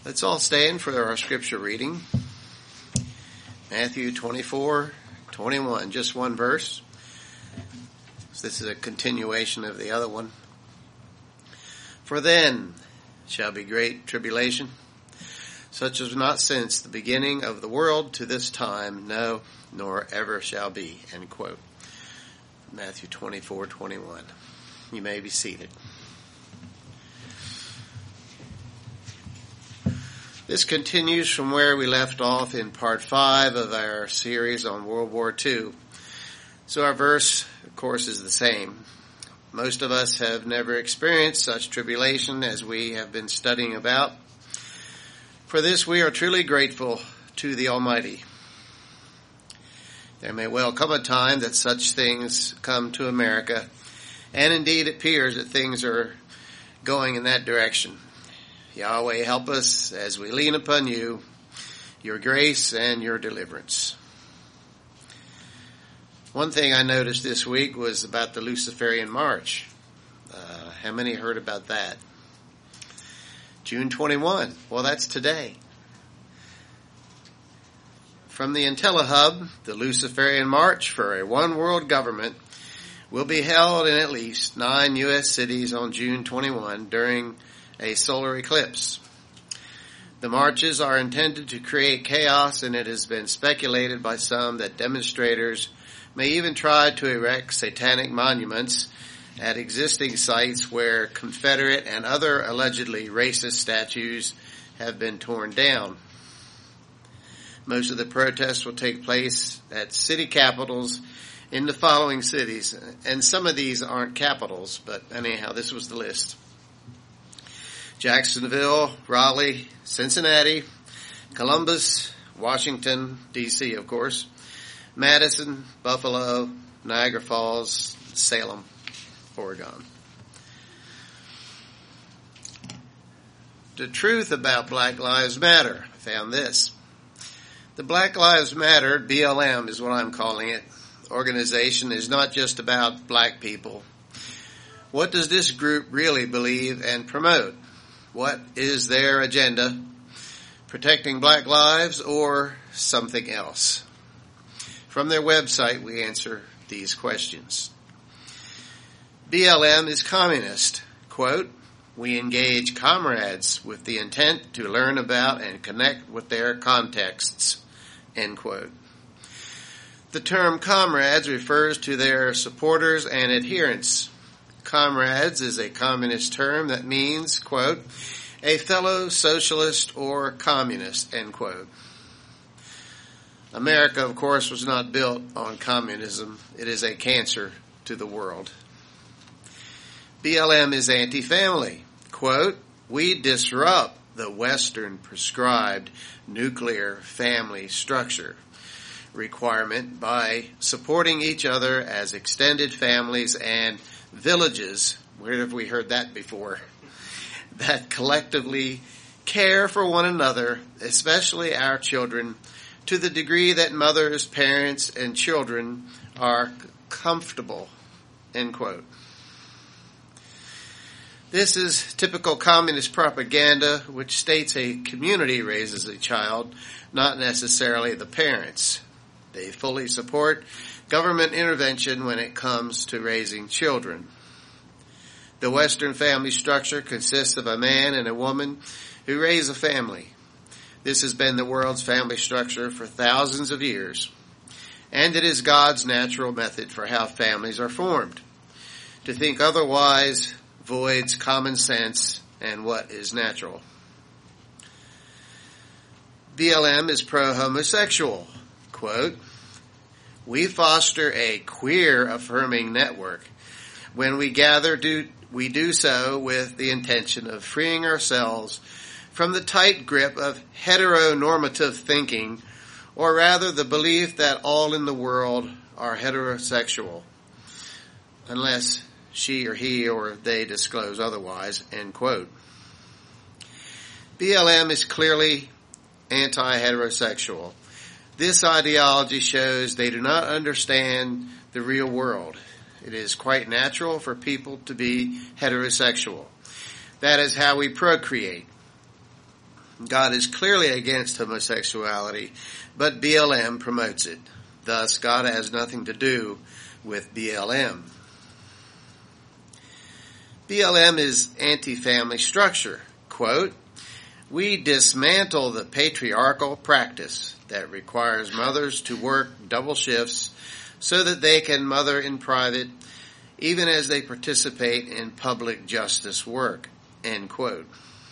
Let's all stand for our scripture reading. Matthew 24:21, just one verse. So this is a continuation of the other one. For then shall be great tribulation, such as not since the beginning of the world to this time, no, nor ever shall be. End quote. Matthew 24:21. You may be seated. This continues from where we left off in part 5 of our series on World War II. So our verse, of course, is the same. Most of us have never experienced such tribulation as we have been studying about. For this we are truly grateful to the Almighty. There may well come a time that such things come to America, and indeed it appears that things are going in that direction. Yahweh, help us as we lean upon you, your grace and your deliverance. One thing I noticed this week was about the Luciferian March. How many heard about that? June 21. Well, that's today. From the IntelliHub, the Luciferian March for a one world government will be held in at least 9 U.S. cities on June 21 during a solar eclipse. The marches are intended to create chaos, and it has been speculated by some that demonstrators may even try to erect satanic monuments at existing sites where Confederate and other allegedly racist statues have been torn down. Most of the protests will take place at city capitals in the following cities, and some of these aren't capitals, but anyhow, this was the list: Jacksonville, Raleigh, Cincinnati, Columbus, Washington, D.C., of course, Madison, Buffalo, Niagara Falls, Salem, Oregon. The truth about Black Lives Matter. I found this. The Black Lives Matter, BLM is what I'm calling it, organization is not just about black people. What does this group really believe and promote? What is their agenda? Protecting black lives or something else? From their website, we answer these questions. BLM is communist. Quote, we engage comrades with the intent to learn about and connect with their contexts. End quote. The term comrades refers to their supporters and adherents. Comrades is a communist term that means, quote, a fellow socialist or communist, end quote. America, of course, was not built on communism. It is a cancer to the world. BLM is anti-family. Quote, we disrupt the Western prescribed nuclear family structure requirement by supporting each other as extended families and villages, where have we heard that before, that collectively care for one another, especially our children, to the degree that mothers, parents, and children are comfortable, end quote. This is typical communist propaganda, which states a community raises a child, not necessarily the parents. They fully support government intervention when it comes to raising children. The Western family structure consists of a man and a woman who raise a family. This has been the world's family structure for thousands of years, and it is God's natural method for how families are formed. To think otherwise voids common sense and what is natural. BLM is pro-homosexual. Quote, we foster a queer-affirming network. When we gather, we do so with the intention of freeing ourselves from the tight grip of heteronormative thinking, or rather the belief that all in the world are heterosexual, unless she or he or they disclose otherwise, end quote. BLM is clearly anti-heterosexual. This ideology shows they do not understand the real world. It is quite natural for people to be heterosexual. That is how we procreate. God is clearly against homosexuality, but BLM promotes it. Thus, God has nothing to do with BLM. BLM is anti-family structure. Quote, "We dismantle the patriarchal practice that requires mothers to work double shifts so that they can mother in private, even as they participate in public justice work." End quote.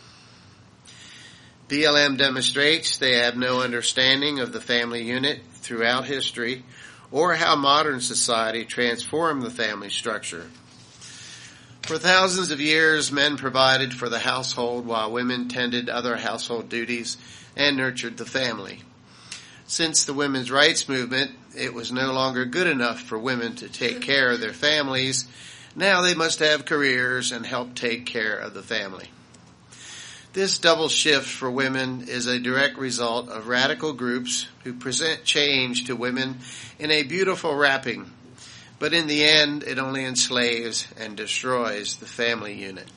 BLM demonstrates they have no understanding of the family unit throughout history or how modern society transformed the family structure. For thousands of years, men provided for the household while women tended other household duties and nurtured the family. Since the women's rights movement, it was no longer good enough for women to take care of their families. Now they must have careers and help take care of the family. This double shift for women is a direct result of radical groups who present change to women in a beautiful wrapping, but in the end it only enslaves and destroys the family unit.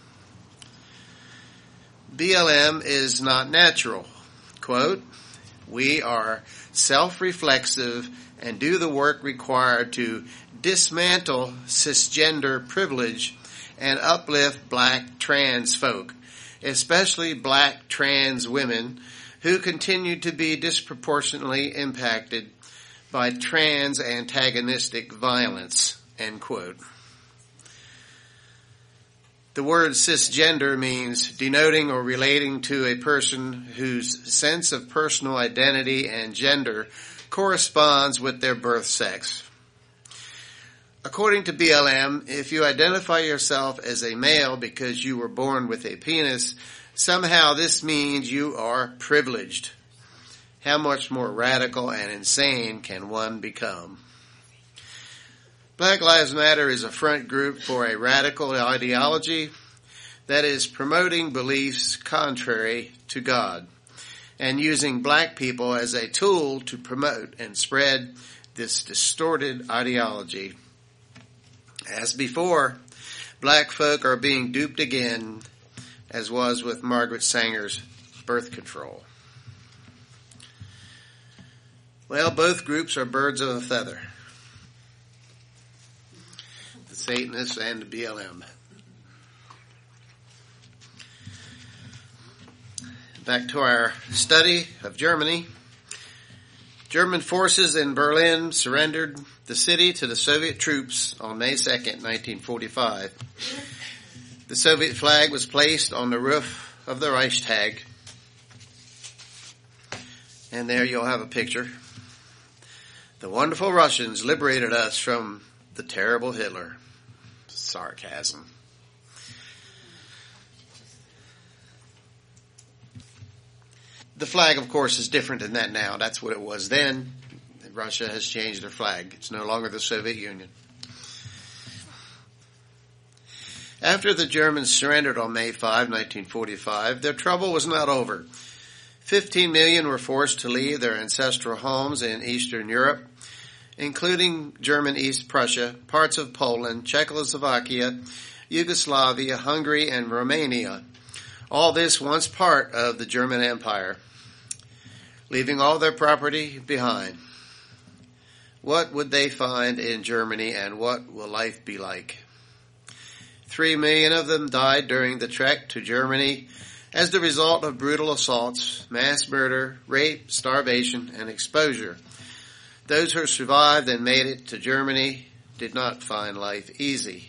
BLM is not natural. Quote, "We are self-reflexive and do the work required to dismantle cisgender privilege and uplift black trans folk, especially black trans women who continue to be disproportionately impacted by trans antagonistic violence." End quote. The word cisgender means denoting or relating to a person whose sense of personal identity and gender corresponds with their birth sex. According to BLM, if you identify yourself as a male because you were born with a penis, somehow this means you are privileged. How much more radical and insane can one become? Black Lives Matter is a front group for a radical ideology that is promoting beliefs contrary to God and using black people as a tool to promote and spread this distorted ideology. As before, black folk are being duped again, as was with Margaret Sanger's birth control. Well, both groups are birds of a feather. The Satanists and the BLM. Back to our study of Germany. German forces in Berlin surrendered the city to the Soviet troops on May 2nd, 1945. The Soviet flag was placed on the roof of the Reichstag. And there you'll have a picture. The wonderful Russians liberated us from the terrible Hitler. Sarcasm. The flag, of course, is different than that now. That's what it was then. Russia has changed their flag. It's no longer the Soviet Union. After the Germans surrendered on May 5, 1945, their trouble was not over. 15 million were forced to leave their ancestral homes in Eastern Europe, including German East Prussia, parts of Poland, Czechoslovakia, Yugoslavia, Hungary, and Romania. All this once part of the German Empire, leaving all their property behind. What would they find in Germany, and what will life be like? 3 million of them died during the trek to Germany as the result of brutal assaults, mass murder, rape, starvation, and exposure. Those who survived and made it to Germany did not find life easy.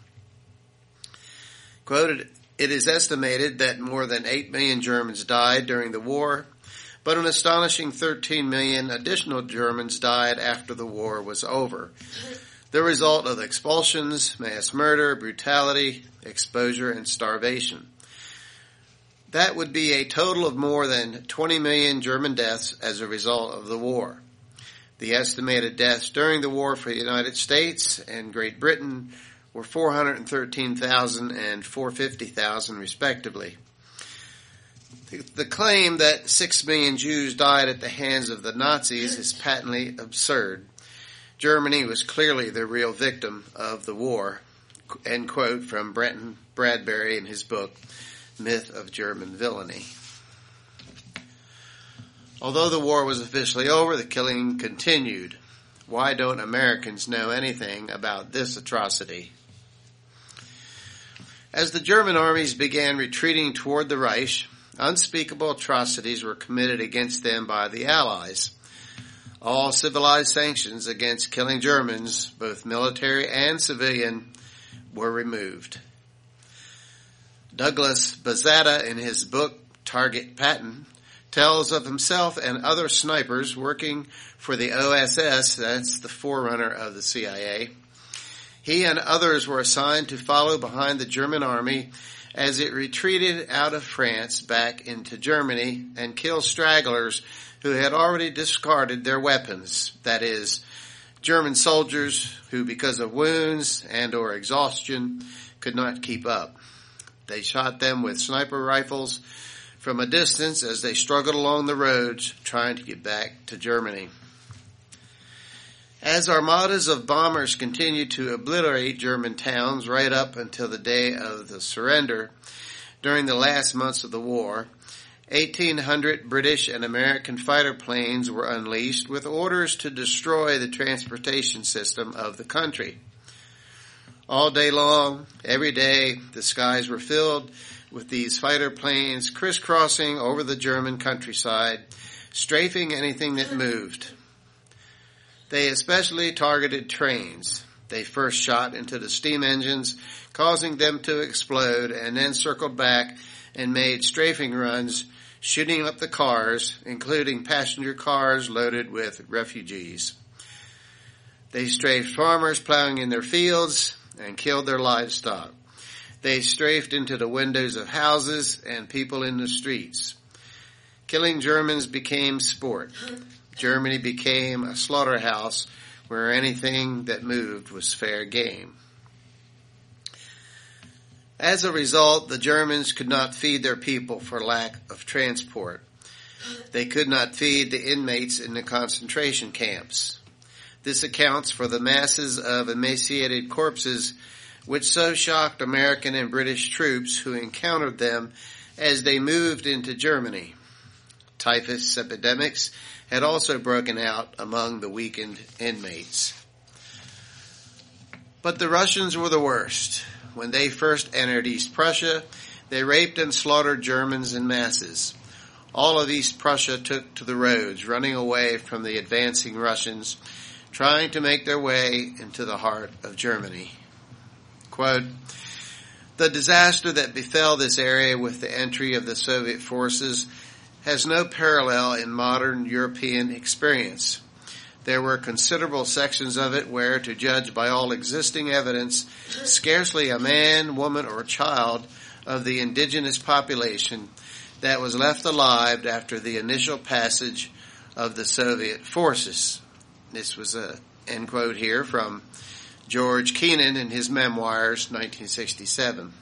Quoted, "It is estimated that more than 8 million Germans died during the war, but an astonishing 13 million additional Germans died after the war was over, the result of expulsions, mass murder, brutality, exposure, and starvation. That would be a total of more than 20 million German deaths as a result of the war. The estimated deaths during the war for the United States and Great Britain were 413,000 and 450,000 respectively. The claim that 6 million Jews died at the hands of the Nazis is patently absurd. Germany was clearly the real victim of the war," end quote from Brenton Bradbury in his book, Myth of German Villainy. Although the war was officially over, the killing continued. Why don't Americans know anything about this atrocity? As the German armies began retreating toward the Reich, unspeakable atrocities were committed against them by the Allies. All civilized sanctions against killing Germans, both military and civilian, were removed. Douglas Bazata, in his book Target Patent, tells of himself and other snipers working for the OSS, that's the forerunner of the CIA. He and others were assigned to follow behind the German army as it retreated out of France back into Germany and kill stragglers who had already discarded their weapons, that is, German soldiers who, because of wounds and or exhaustion, could not keep up. They shot them with sniper rifles from a distance as they struggled along the roads trying to get back to Germany. As armadas of bombers continued to obliterate German towns right up until the day of the surrender, during the last months of the war, 1,800 British and American fighter planes were unleashed with orders to destroy the transportation system of the country. All day long, every day, the skies were filled with these fighter planes crisscrossing over the German countryside, strafing anything that moved. They especially targeted trains. They first shot into the steam engines, causing them to explode, and then circled back and made strafing runs, shooting up the cars, including passenger cars loaded with refugees. They strafed farmers plowing in their fields and killed their livestock. They strafed into the windows of houses and people in the streets. Killing Germans became sport. Germany became a slaughterhouse where anything that moved was fair game. As a result, the Germans could not feed their people for lack of transport. They could not feed the inmates in the concentration camps. This accounts for the masses of emaciated corpses which so shocked American and British troops who encountered them as they moved into Germany. Typhus epidemics had also broken out among the weakened inmates. But the Russians were the worst. When they first entered East Prussia, they raped and slaughtered Germans in masses. All of East Prussia took to the roads, running away from the advancing Russians, trying to make their way into the heart of Germany. Quote, "The disaster that befell this area with the entry of the Soviet forces has no parallel in modern European experience. There were considerable sections of it where, to judge by all existing evidence, scarcely a man, woman, or child of the indigenous population that was left alive after the initial passage of the Soviet forces." This was a end quote here from George Kennan in his memoirs, 1967.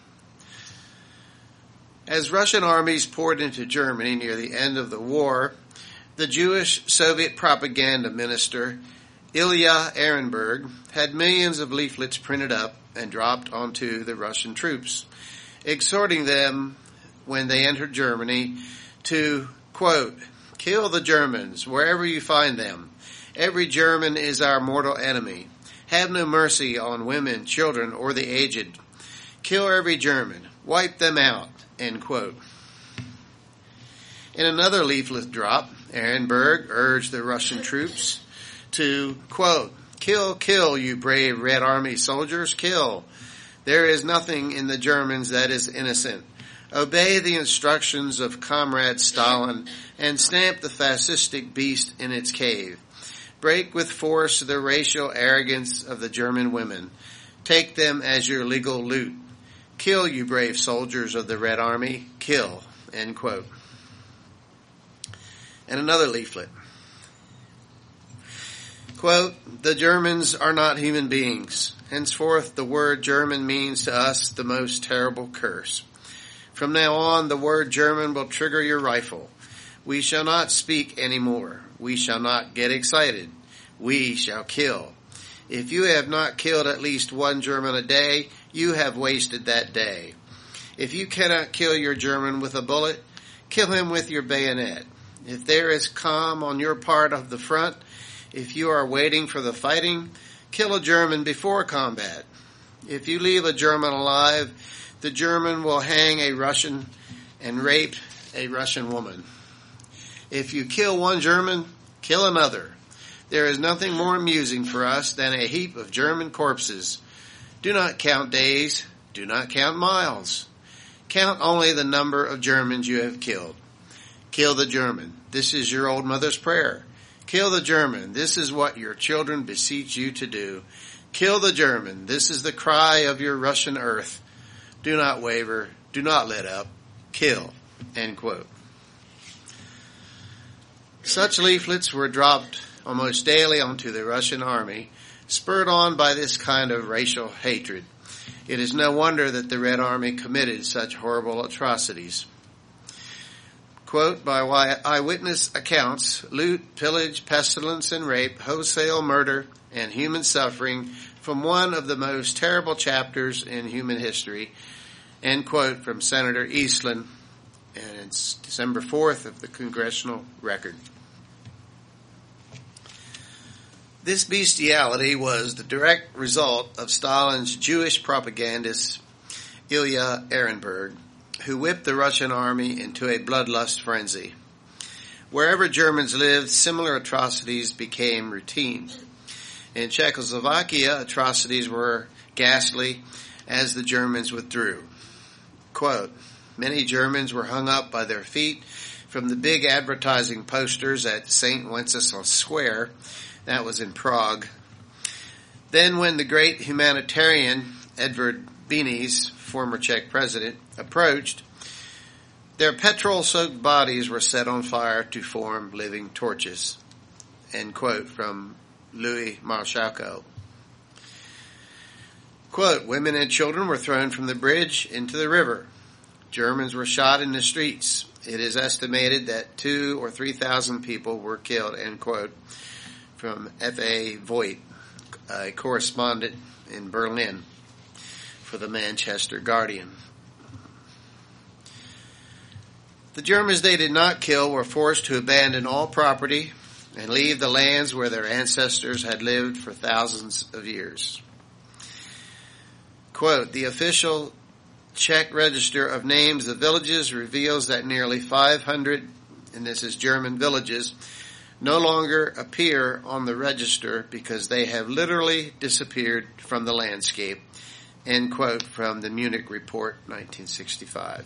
As Russian armies poured into Germany near the end of the war, the Jewish Soviet propaganda minister Ilya Ehrenberg had millions of leaflets printed up and dropped onto the Russian troops, exhorting them when they entered Germany to, quote, "Kill the Germans wherever you find them. Every German is our mortal enemy. Have no mercy on women, children, or the aged. Kill every German. Wipe them out," end quote. In another leaflet drop, Ehrenberg urged the Russian troops to, quote, "Kill, kill, you brave Red Army soldiers, kill. There is nothing in the Germans that is innocent. Obey the instructions of Comrade Stalin and stamp the fascistic beast in its cave. Break with force the racial arrogance of the German women. Take them as your legal loot. Kill, you brave soldiers of the Red Army. Kill," end quote. And another leaflet. Quote, "The Germans are not human beings. Henceforth, the word German means to us the most terrible curse. From now on, the word German will trigger your rifle. We shall not speak any more. We shall not get excited. We shall kill. If you have not killed at least one German a day, you have wasted that day. If you cannot kill your German with a bullet, kill him with your bayonet. If there is calm on your part of the front, if you are waiting for the fighting, kill a German before combat. If you leave a German alive, the German will hang a Russian and rape a Russian woman. If you kill one German, kill another. There is nothing more amusing for us than a heap of German corpses. Do not count days. Do not count miles. Count only the number of Germans you have killed. Kill the German. This is your old mother's prayer. Kill the German. This is what your children beseech you to do. Kill the German. This is the cry of your Russian earth. Do not waver. Do not let up. Kill. End quote. Such leaflets were dropped almost daily onto the Russian army, spurred on by this kind of racial hatred. It is no wonder that the Red Army committed such horrible atrocities. Quote, by eyewitness accounts, loot, pillage, pestilence, and rape, wholesale murder, and human suffering from one of the most terrible chapters in human history, end quote, from Senator Eastland, and it's December 4th of the Congressional Record. This bestiality was the direct result of Stalin's Jewish propagandist Ilya Ehrenberg, who whipped the Russian army into a bloodlust frenzy. Wherever Germans lived, similar atrocities became routine. In Czechoslovakia, atrocities were ghastly as the Germans withdrew. Quote, many Germans were hung up by their feet from the big advertising posters at St. Wenceslas Square. That was in Prague. Then when the great humanitarian Edvard Beneš, former Czech president, approached, their petrol-soaked bodies were set on fire to form living torches. End quote from Louis Marshalko. Quote, women and children were thrown from the bridge into the river. Germans were shot in the streets. It is estimated that 2,000 or 3,000 people were killed, end quote, from F.A. Voigt, a correspondent in Berlin for the Manchester Guardian. The Germans they did not kill were forced to abandon all property and leave the lands where their ancestors had lived for thousands of years. Quote, the official Czech register of names of villages reveals that nearly 500, and this is German villages, no longer appear on the register because they have literally disappeared from the landscape. End quote from the Munich Report, 1965.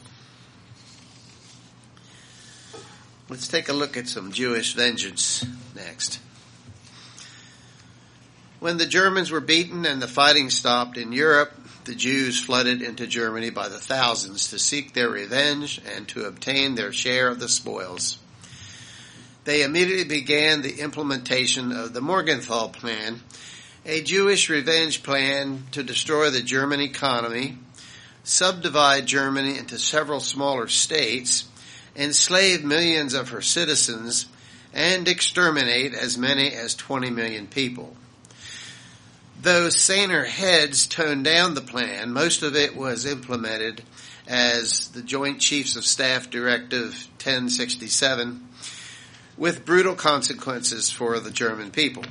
Let's take a look at some Jewish vengeance next. When the Germans were beaten and the fighting stopped in Europe, the Jews flooded into Germany by the thousands to seek their revenge and to obtain their share of the spoils. They immediately began the implementation of the Morgenthau Plan, a Jewish revenge plan to destroy the German economy, subdivide Germany into several smaller states, enslave millions of her citizens, and exterminate as many as 20 million people. Though saner heads toned down the plan, most of it was implemented as the Joint Chiefs of Staff Directive 1067, with brutal consequences for the German people.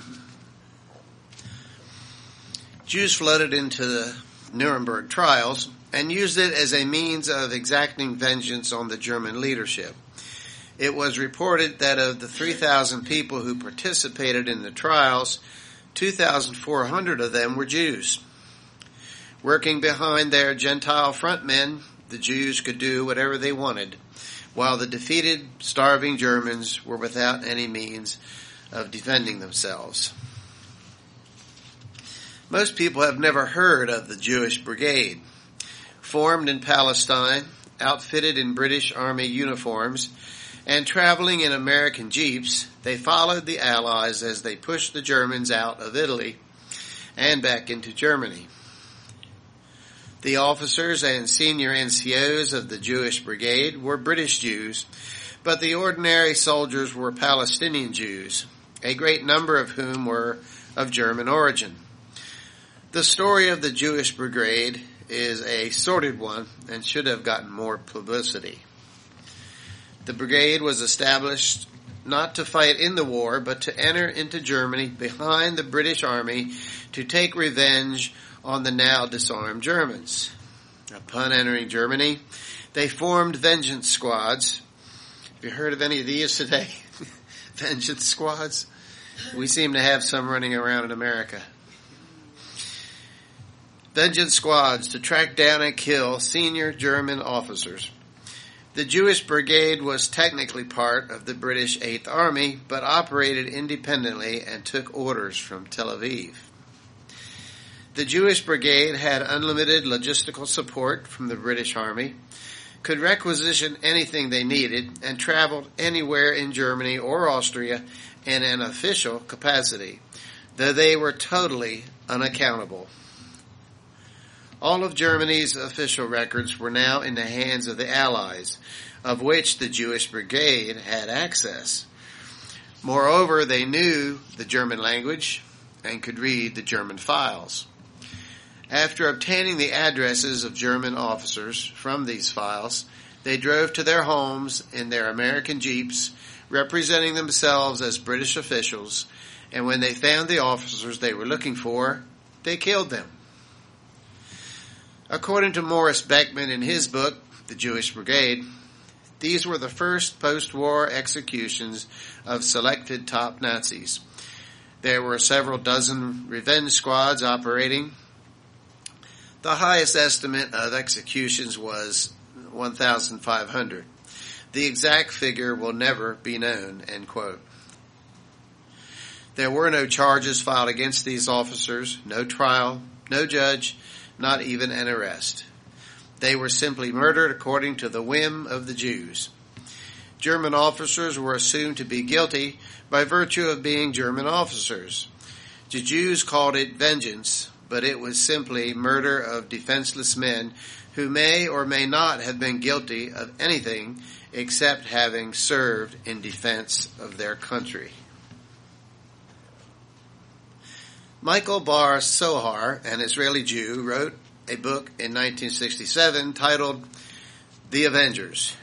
Jews flooded into the Nuremberg trials and used it as a means of exacting vengeance on the German leadership. It was reported that of the 3,000 people who participated in the trials, 2,400 of them were Jews. Working behind their Gentile frontmen, the Jews could do whatever they wanted, while the defeated, starving Germans were without any means of defending themselves. Most people have never heard of the Jewish Brigade. Formed in Palestine, outfitted in British Army uniforms, and traveling in American jeeps, they followed the Allies as they pushed the Germans out of Italy and back into Germany. The officers and senior NCOs of the Jewish Brigade were British Jews, but the ordinary soldiers were Palestinian Jews, a great number of whom were of German origin. The story of the Jewish Brigade is a sordid one and should have gotten more publicity. The brigade was established not to fight in the war, but to enter into Germany behind the British Army to take revenge on the now disarmed Germans. Upon entering Germany, they formed vengeance squads. Have you heard of any of these today? Vengeance squads? We seem to have some running around in America. Vengeance squads to track down and kill senior German officers. The Jewish Brigade was technically part of the British 8th Army, but operated independently and took orders from Tel Aviv. The Jewish Brigade had unlimited logistical support from the British Army, could requisition anything they needed, and traveled anywhere in Germany or Austria in an official capacity, though they were totally unaccountable. All of Germany's official records were now in the hands of the Allies, of which the Jewish Brigade had access. Moreover, they knew the German language and could read the German files. After obtaining the addresses of German officers from these files, they drove to their homes in their American Jeeps, representing themselves as British officials, and when they found the officers they were looking for, they killed them. According to Morris Beckman in his book, The Jewish Brigade, these were the first post-war executions of selected top Nazis. There were several dozen revenge squads operating. The highest estimate of executions was 1,500. The exact figure will never be known, end quote. There were no charges filed against these officers, no trial, no judge, not even an arrest. They were simply murdered according to the whim of the Jews. German officers were assumed to be guilty by virtue of being German officers. The Jews called it vengeance, but it was simply murder of defenseless men who may or may not have been guilty of anything except having served in defense of their country. Michael Bar Sohar, an Israeli Jew, wrote a book in 1967 titled The Avengers,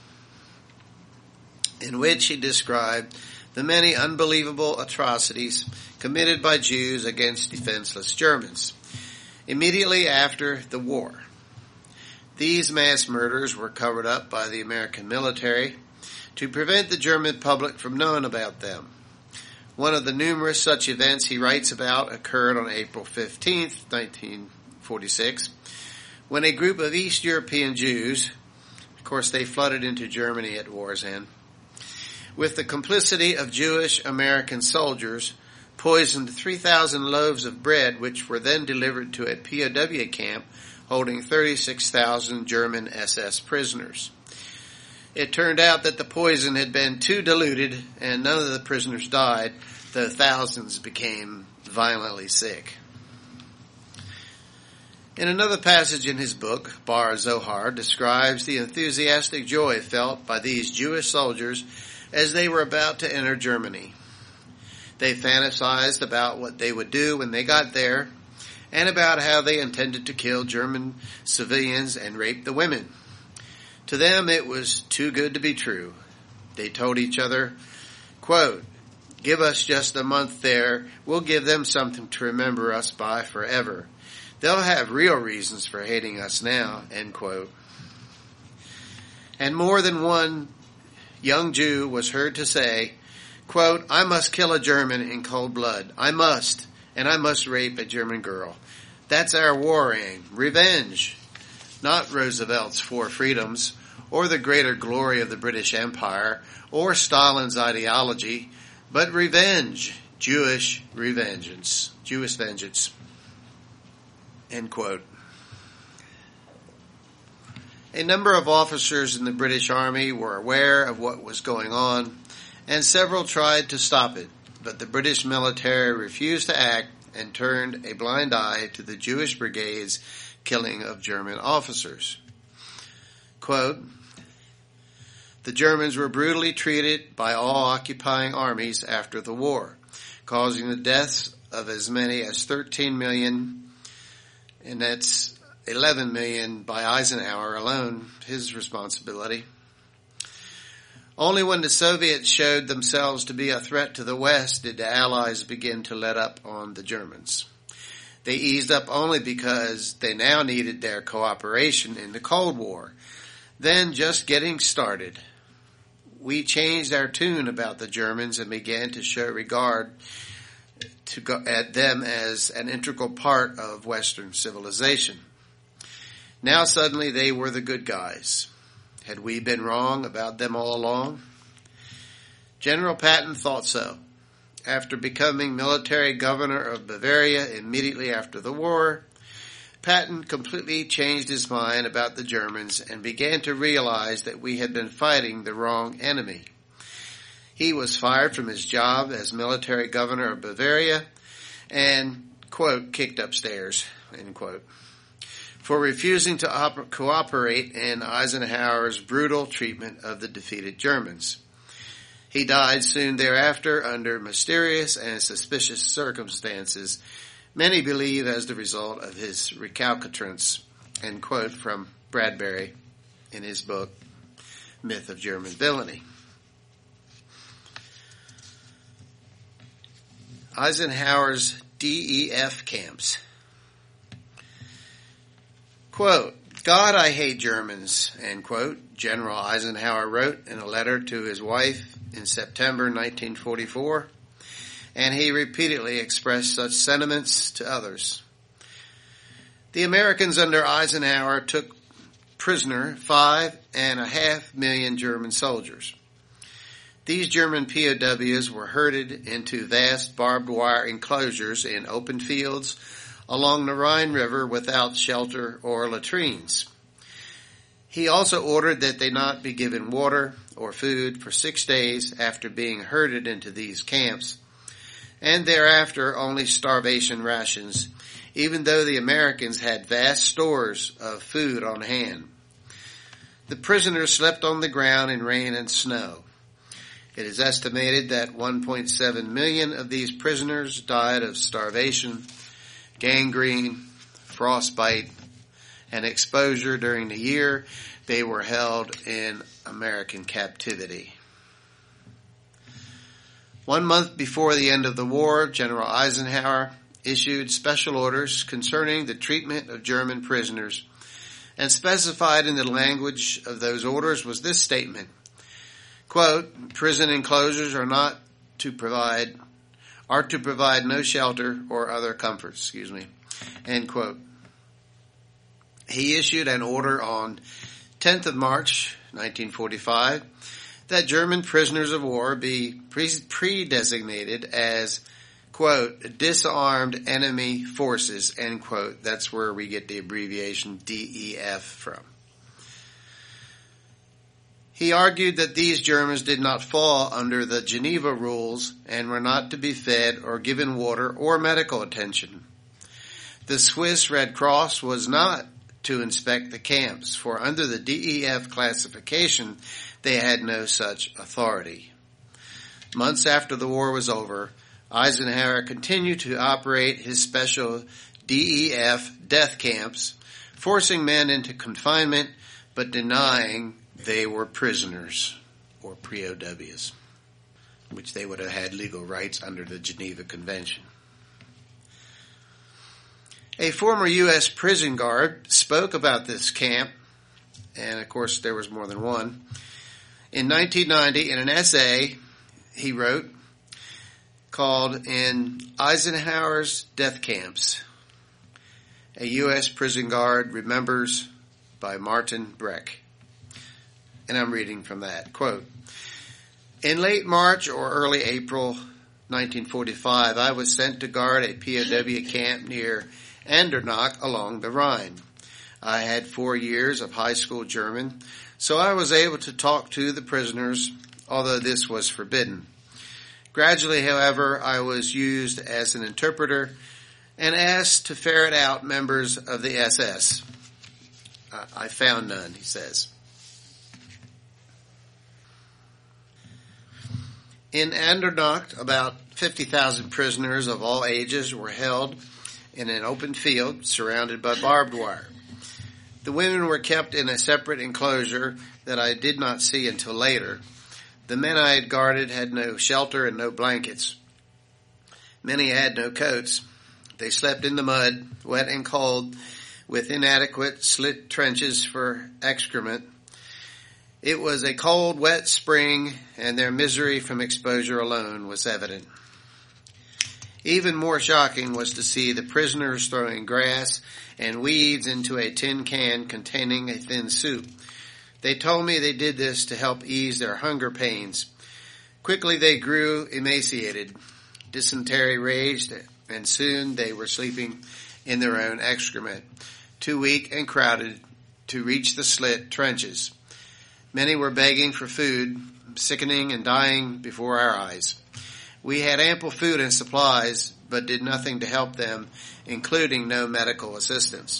in which he described the many unbelievable atrocities committed by Jews against defenseless Germans immediately after the war. These mass murders were covered up by the American military to prevent the German public from knowing about them. One of the numerous such events he writes about occurred on April 15, 1946, when a group of East European Jews, of course they flooded into Germany at war's end, with the complicity of Jewish American soldiers, poisoned 3,000 loaves of bread, which were then delivered to a POW camp holding 36,000 German SS prisoners. It turned out that the poison had been too diluted and none of the prisoners died, though thousands became violently sick. In another passage in his book, Bar Zohar describes the enthusiastic joy felt by these Jewish soldiers as they were about to enter Germany. They fantasized about what they would do when they got there and about how they intended to kill German civilians and rape the women. To them, it was too good to be true. They told each other, quote, "Give us just a month there. We'll give them something to remember us by forever. They'll have real reasons for hating us now," end quote. And more than one young Jew was heard to say, quote, "I must kill a German in cold blood. I must, and I must rape a German girl. That's our war aim. Revenge. Not Roosevelt's four freedoms, or the greater glory of the British Empire, or Stalin's ideology, but revenge, Jewish revengeance, Jewish vengeance." End quote. A number of officers in the British Army were aware of what was going on, and several tried to stop it, but the British military refused to act and turned a blind eye to the Jewish Brigade's killing of German officers. Quote, "The Germans were brutally treated by all occupying armies after the war, causing the deaths of as many as 13 million, and that's 11 million by Eisenhower alone, his responsibility. Only when the Soviets showed themselves to be a threat to the West did the Allies begin to let up on the Germans. They eased up only because they now needed their cooperation in the Cold War, then just getting started. We changed our tune about the Germans and began to show regard at them as an integral part of Western civilization. Now suddenly they were the good guys. Had we been wrong about them all along? General Patton thought so. After becoming military governor of Bavaria immediately after the war, Patton completely changed his mind about the Germans and began to realize that we had been fighting the wrong enemy. He was fired from his job as military governor of Bavaria and, quote, kicked upstairs, end quote, for refusing to cooperate in Eisenhower's brutal treatment of the defeated Germans. He died soon thereafter under mysterious and suspicious circumstances, many believe as the result of his recalcitrance, end quote, from Bradbury in his book, Myth of German Villainy. Eisenhower's DEF camps. Quote, God, I hate Germans, end quote, General Eisenhower wrote in a letter to his wife in September 1944, and he repeatedly expressed such sentiments to others. The Americans under Eisenhower took prisoner 5.5 million German soldiers. These German POWs were herded into vast barbed wire enclosures in open fields along the Rhine River without shelter or latrines. He also ordered that they not be given water or food for 6 days after being herded into these camps, and thereafter only starvation rations, even though the Americans had vast stores of food on hand. The prisoners slept on the ground in rain and snow. It is estimated that 1.7 million of these prisoners died of starvation, gangrene, frostbite, and exposure during the year they were held in American captivity. 1 month before the end of the war, General Eisenhower issued special orders concerning the treatment of German prisoners, and specified in the language of those orders was this statement, quote, prison enclosures are to provide no shelter or other comforts, end quote. He issued an order on 10th of March, 1945, that German prisoners of war be pre-designated as, quote, disarmed enemy forces, end quote. That's where we get the abbreviation DEF from. He argued that these Germans did not fall under the Geneva rules and were not to be fed or given water or medical attention. The Swiss Red Cross was not to inspect the camps, for under the DEF classification, they had no such authority. Months after the war was over, Eisenhower continued to operate his special DEF death camps, forcing men into confinement, but denying they were prisoners, or POWs, which they would have had legal rights under the Geneva Convention. A former U.S. prison guard spoke about this camp, and of course there was more than one, in 1990 in an essay he wrote called In Eisenhower's Death Camps, a U.S. prison guard remembers, by Martin Breck. And I'm reading from that. Quote, in late March or early April 1945, I was sent to guard a POW camp near Andernach along the Rhine. I had 4 years of high school German, so I was able to talk to the prisoners, although this was forbidden. Gradually, however, I was used as an interpreter and asked to ferret out members of the SS. I found none, he says. In Andernach, about 50,000 prisoners of all ages were held in an open field surrounded by barbed wire. The women were kept in a separate enclosure that I did not see until later. The men I had guarded had no shelter and no blankets. Many had no coats. They slept in the mud, wet and cold, with inadequate slit trenches for excrement. It was a cold, wet spring, and their misery from exposure alone was evident. Even more shocking was to see the prisoners throwing grass and weeds into a tin can containing a thin soup. They told me they did this to help ease their hunger pains. Quickly they grew emaciated. Dysentery raged, and soon they were sleeping in their own excrement, too weak and crowded to reach the slit trenches. Many were begging for food, sickening and dying before our eyes. We had ample food and supplies, but did nothing to help them, including no medical assistance.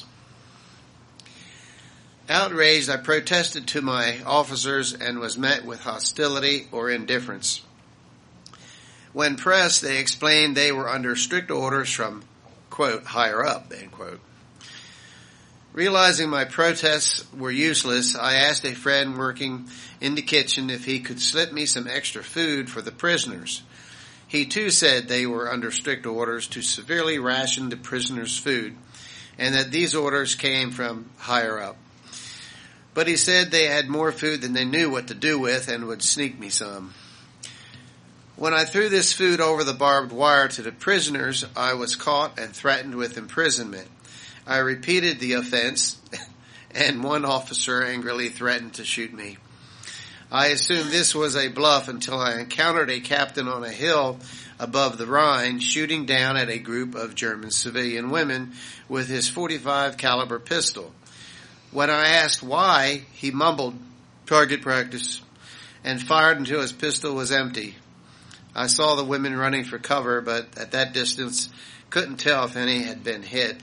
Outraged, I protested to my officers and was met with hostility or indifference. When pressed, they explained they were under strict orders from, quote, higher up, end quote. Realizing my protests were useless, I asked a friend working in the kitchen if he could slip me some extra food for the prisoners. He too said they were under strict orders to severely ration the prisoners' food, and that these orders came from higher up. But he said they had more food than they knew what to do with and would sneak me some. When I threw this food over the barbed wire to the prisoners, I was caught and threatened with imprisonment. I repeated the offense, and one officer angrily threatened to shoot me. I assumed this was a bluff until I encountered a captain on a hill above the Rhine shooting down at a group of German civilian women with his .45 caliber pistol. When I asked why, he mumbled, "Target practice," and fired until his pistol was empty. I saw the women running for cover, but at that distance couldn't tell if any had been hit.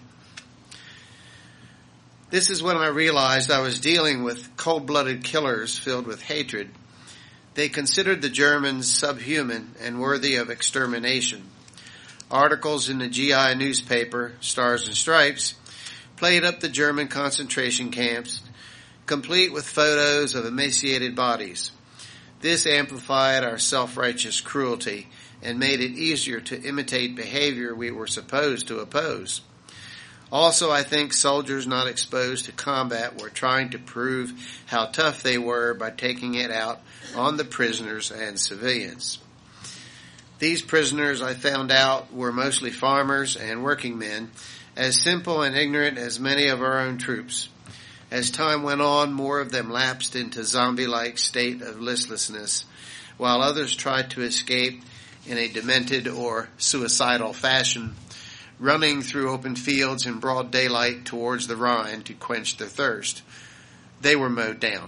This is when I realized I was dealing with cold-blooded killers filled with hatred. They considered the Germans subhuman and worthy of extermination. Articles in the GI newspaper, Stars and Stripes, played up the German concentration camps, complete with photos of emaciated bodies. This amplified our self-righteous cruelty and made it easier to imitate behavior we were supposed to oppose. Also, I think soldiers not exposed to combat were trying to prove how tough they were by taking it out on the prisoners and civilians. These prisoners, I found out, were mostly farmers and working men, as simple and ignorant as many of our own troops. As time went on, more of them lapsed into zombie-like state of listlessness, while others tried to escape in a demented or suicidal fashion, running through open fields in broad daylight towards the Rhine to quench their thirst. They were mowed down.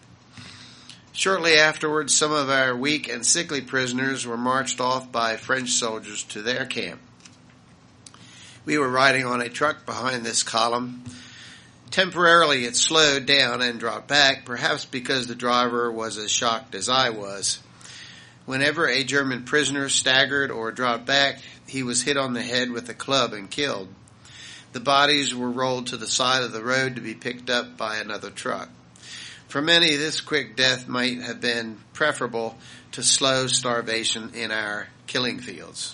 Shortly afterwards, some of our weak and sickly prisoners were marched off by French soldiers to their camp. We were riding on a truck behind this column. Temporarily it slowed down and dropped back, perhaps because the driver was as shocked as I was. Whenever a German prisoner staggered or dropped back, he was hit on the head with a club and killed. The bodies were rolled to the side of the road to be picked up by another truck. For many, this quick death might have been preferable to slow starvation in our killing fields.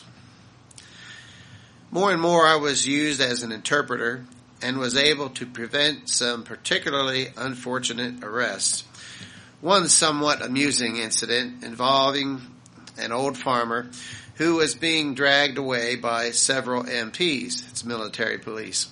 More and more I was used as an interpreter and was able to prevent some particularly unfortunate arrests. One somewhat amusing incident involving an old farmer who was being dragged away by several MPs, it's military police.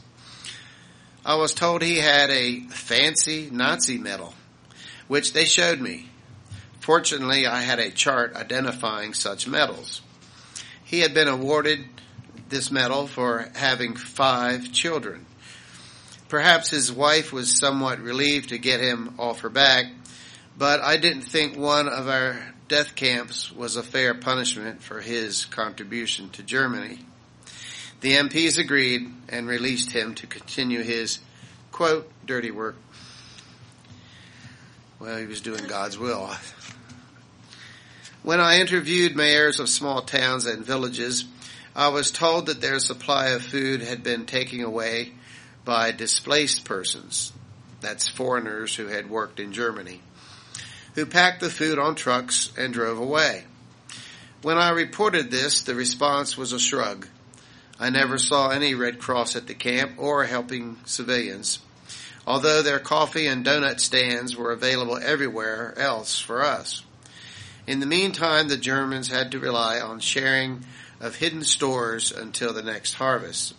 I was told he had a fancy Nazi medal, which they showed me. Fortunately, I had a chart identifying such medals. He had been awarded this medal for having 5 children. Perhaps his wife was somewhat relieved to get him off her back, but I didn't think one of our death camps was a fair punishment for his contribution to Germany. The MPs agreed and released him to continue his, quote, dirty work. Well, he was doing God's will. When I interviewed mayors of small towns and villages, I was told that their supply of food had been taken away by displaced persons. That's foreigners who had worked in Germany. who packed the food on trucks and drove away. When I reported this, the response was a shrug. I never saw any Red Cross at the camp or helping civilians, although their coffee and donut stands were available everywhere else for us. In the meantime, the Germans had to rely on sharing of hidden stores until the next harvest.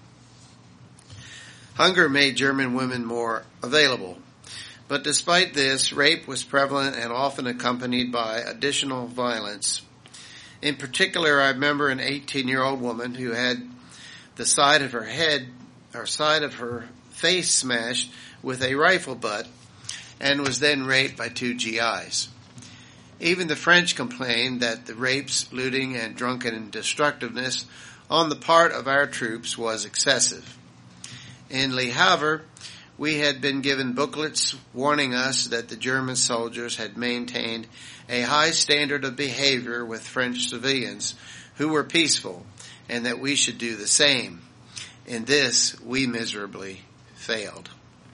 Hunger made German women more available, but despite this, rape was prevalent and often accompanied by additional violence. In particular, I remember an 18-year-old woman who had the side of her head or side of her face smashed with a rifle butt and was then raped by 2 GIs. Even the French complained that the rapes, looting, and drunken destructiveness on the part of our troops was excessive. In Le Havre, we had been given booklets warning us that the German soldiers had maintained a high standard of behavior with French civilians who were peaceful, and that we should do the same. In this, we miserably failed.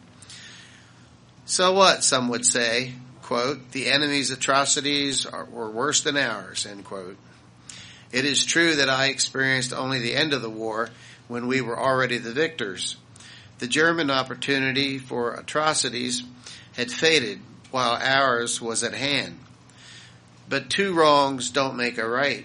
So what, some would say, quote, the enemy's atrocities were worse than ours, end quote. It is true that I experienced only the end of the war when we were already the victors. The German opportunity for atrocities had faded while ours was at hand. But 2 wrongs don't make a right.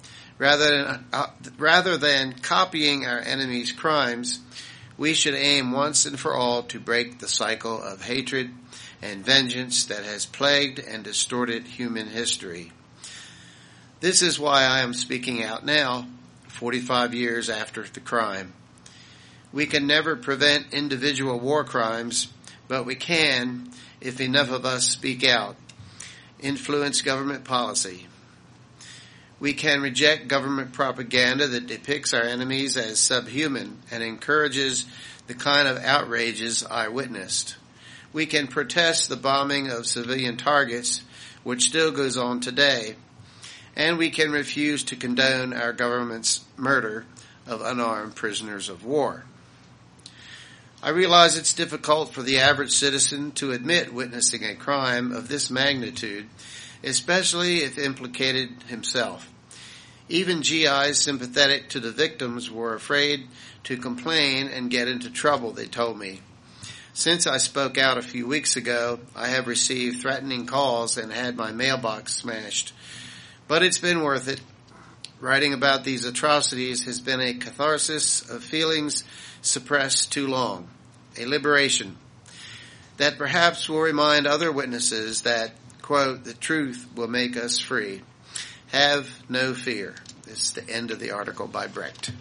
Rather than copying our enemy's crimes, we should aim once and for all to break the cycle of hatred and vengeance that has plagued and distorted human history. This is why I am speaking out now, 45 years after the crime. We can never prevent individual war crimes, but we can, if enough of us speak out, influence government policy. We can reject government propaganda that depicts our enemies as subhuman and encourages the kind of outrages I witnessed. We can protest the bombing of civilian targets, which still goes on today, and we can refuse to condone our government's murder of unarmed prisoners of war. I realize it's difficult for the average citizen to admit witnessing a crime of this magnitude, especially if implicated himself. Even GIs sympathetic to the victims were afraid to complain and get into trouble, they told me. Since I spoke out a few weeks ago, I have received threatening calls and had my mailbox smashed. But it's been worth it. Writing about these atrocities has been a catharsis of feelings suppressed too long, a liberation that perhaps will remind other witnesses that, quote, the truth will make us free. Have no fear. This is the end of the article by Brecht.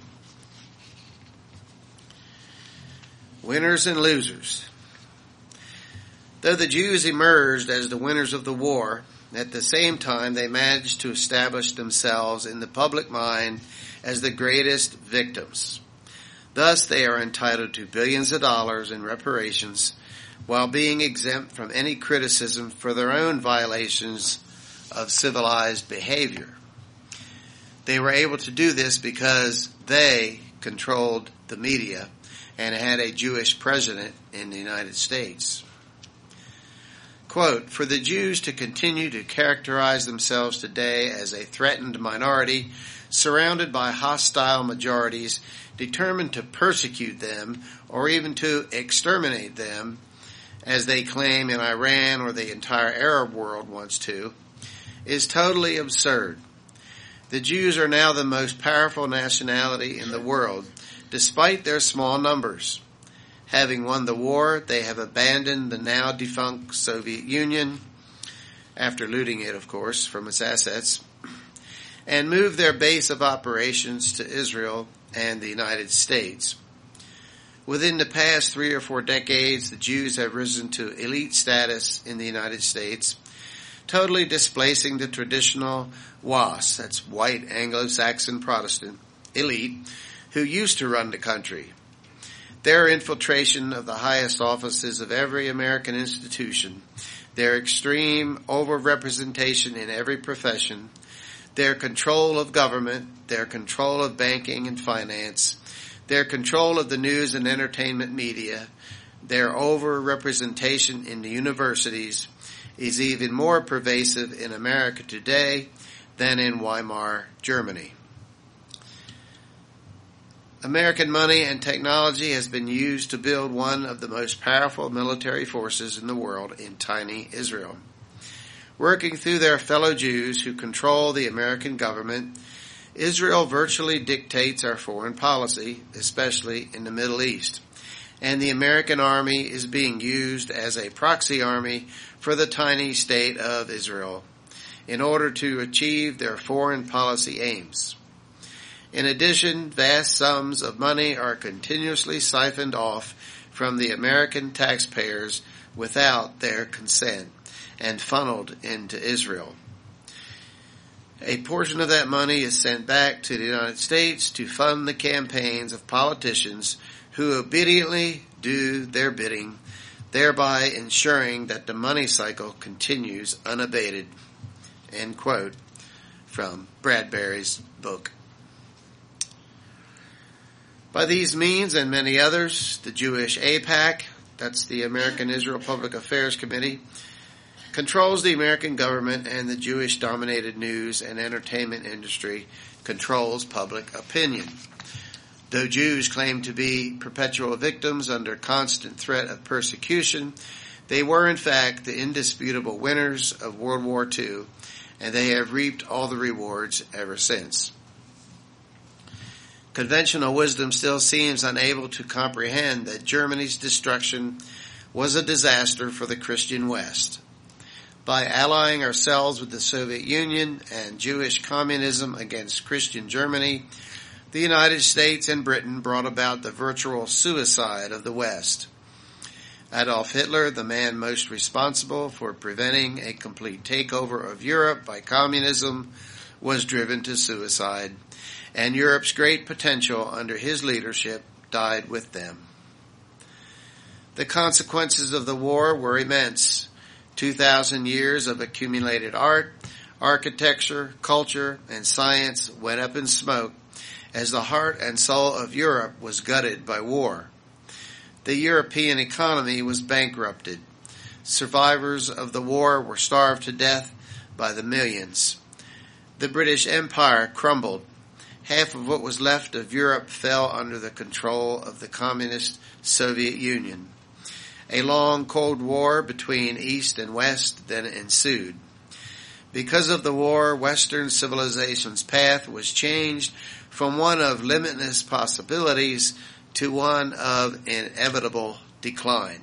Winners and losers. Though the Jews emerged as the winners of the war, at the same time they managed to establish themselves in the public mind as the greatest victims. Thus they are entitled to billions of dollars in reparations while being exempt from any criticism for their own violations of civilized behavior. They were able to do this because they controlled the media and had a Jewish president in the United States. Quote, for the Jews to continue to characterize themselves today as a threatened minority surrounded by hostile majorities determined to persecute them or even to exterminate them, as they claim in Iran or the entire Arab world wants to, is totally absurd. The Jews are now the most powerful nationality in the world, despite their small numbers. Having won the war, they have abandoned the now defunct Soviet Union, after looting it, of course, from its assets, and moved their base of operations to Israel and the United States. Within the past 3 or 4 decades, the Jews have risen to elite status in the United States, totally displacing the traditional WAS, that's white Anglo-Saxon Protestant elite, who used to run the country. Their infiltration of the highest offices of every American institution, their extreme overrepresentation in every profession, their control of government, their control of banking and finance, their control of the news and entertainment media, their overrepresentation in the universities, is even more pervasive in America today than in Weimar Germany. American money and technology has been used to build one of the most powerful military forces in the world in tiny Israel. Working through their fellow Jews who control the American government, Israel virtually dictates our foreign policy, especially in the Middle East. And the American army is being used as a proxy army for the tiny state of Israel in order to achieve their foreign policy aims. In addition, vast sums of money are continuously siphoned off from the American taxpayers without their consent and funneled into Israel. A portion of that money is sent back to the United States to fund the campaigns of politicians who obediently do their bidding, thereby ensuring that the money cycle continues unabated. End quote from Bradbury's book. By these means and many others, the Jewish AIPAC, that's the American Israel Public Affairs Committee, controls the American government, and the Jewish-dominated news and entertainment industry controls public opinion. Though Jews claim to be perpetual victims under constant threat of persecution, they were in fact the indisputable winners of World War II, and they have reaped all the rewards ever since. Conventional wisdom still seems unable to comprehend that Germany's destruction was a disaster for the Christian West. By allying ourselves with the Soviet Union and Jewish communism against Christian Germany, the United States and Britain brought about the virtual suicide of the West. Adolf Hitler, the man most responsible for preventing a complete takeover of Europe by communism, was driven to suicide, and Europe's great potential under his leadership died with them. The consequences of the war were immense. 2,000 years of accumulated art, architecture, culture, and science went up in smoke as the heart and soul of Europe was gutted by war. The European economy was bankrupted. Survivors of the war were starved to death by the millions. The British Empire crumbled. Half of what was left of Europe fell under the control of the communist Soviet Union. A long Cold War between East and West then ensued. Because of the war, Western civilization's path was changed from one of limitless possibilities to one of inevitable decline.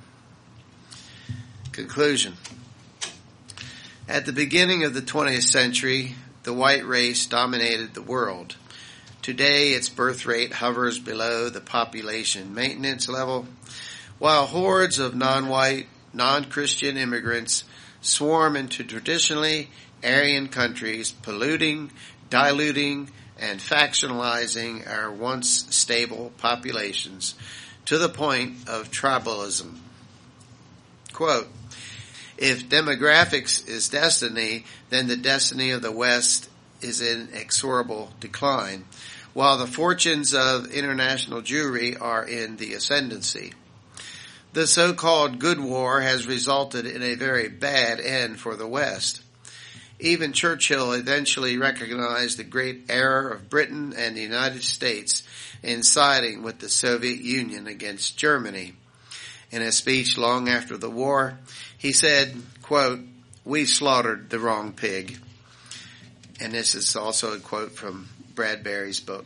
Conclusion. At the beginning of the 20th century, the white race dominated the world. Today, its birth rate hovers below the population maintenance level, while hordes of non-white, non-Christian immigrants swarm into traditionally Aryan countries, polluting, diluting, and factionalizing our once stable populations to the point of tribalism. Quote, if demographics is destiny, then the destiny of the West is in inexorable decline, while the fortunes of international Jewry are in the ascendancy. The so-called good war has resulted in a very bad end for the West. Even Churchill eventually recognized the great error of Britain and the United States in siding with the Soviet Union against Germany. In a speech long after the war, he said, quote, we slaughtered the wrong pig. And this is also a quote from Bradbury's book.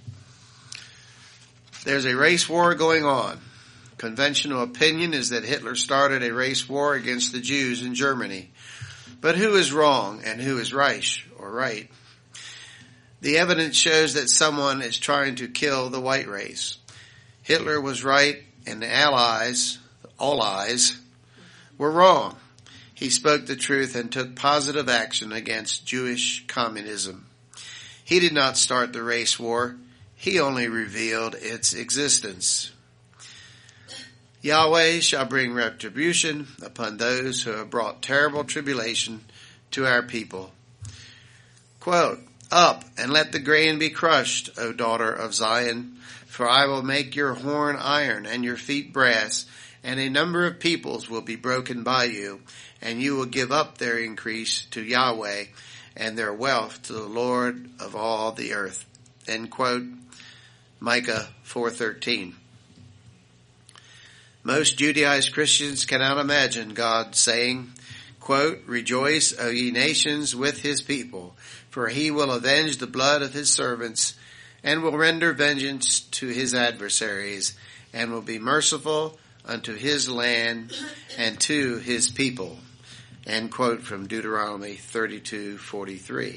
There's a race war going on. Conventional opinion is that Hitler started a race war against the Jews in Germany. But who is wrong and who is right or right? The evidence shows that someone is trying to kill the white race. Hitler was right and the Allies, all eyes, were wrong. He spoke the truth and took positive action against Jewish communism. He did not start the race war. He only revealed its existence. Yahweh shall bring retribution upon those who have brought terrible tribulation to our people. Quote, up and let the grain be crushed, O daughter of Zion, for I will make your horn iron and your feet brass, and a number of peoples will be broken by you, and you will give up their increase to Yahweh and their wealth to the Lord of all the earth. End quote. Micah 4:13. Most Judaized Christians cannot imagine God saying, quote, "Rejoice, O ye nations, with his people, for he will avenge the blood of his servants and will render vengeance to his adversaries and will be merciful unto his land and to his people." End quote from Deuteronomy 32:43.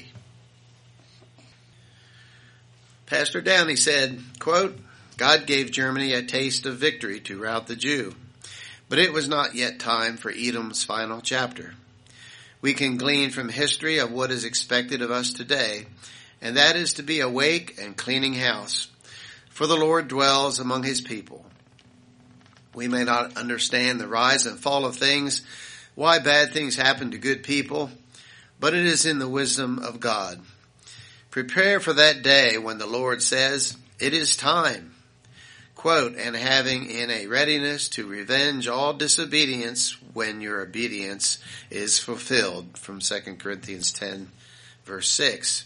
Pastor Downey said, quote, "God gave Germany a taste of victory to rout the Jew, but it was not yet time for Edom's final chapter. We can glean from history of what is expected of us today, and that is to be awake and cleaning house, for the Lord dwells among his people. We may not understand the rise and fall of things, why bad things happen to good people, but it is in the wisdom of God. Prepare for that day when the Lord says, 'It is time,' quote, and having in a readiness to revenge all disobedience when your obedience is fulfilled," from 2 Corinthians 10, verse 6.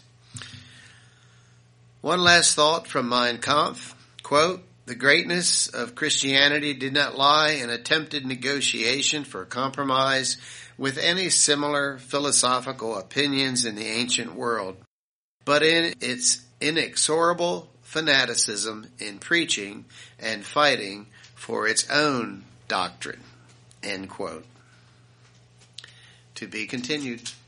One last thought from Mein Kampf, quote, "The greatness of Christianity did not lie in attempted negotiation for compromise with any similar philosophical opinions in the ancient world, but in its inexorable fanaticism in preaching and fighting for its own doctrine." End quote. To be continued.